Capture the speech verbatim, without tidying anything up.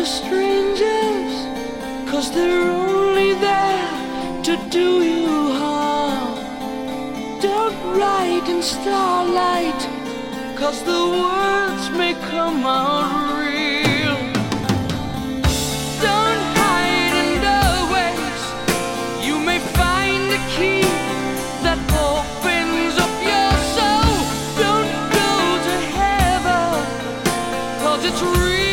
to strangers, 'cause they're only there to do you harm. Don't write in starlight, 'cause the words may come out real. Don't hide in doorways, you may find a key that opens up your soul. Don't go to heaven, 'cause it's real.